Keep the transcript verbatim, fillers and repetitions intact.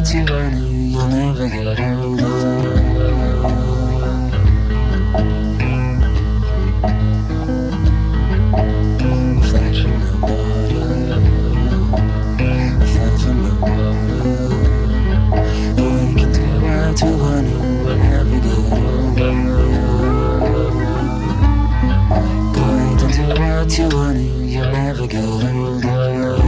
what you wanna, you'll never get older. Flash from the water, flash from the water. We can do what you wanna, we'll never get older. Boy, don't do what you wanna, you'll never get older.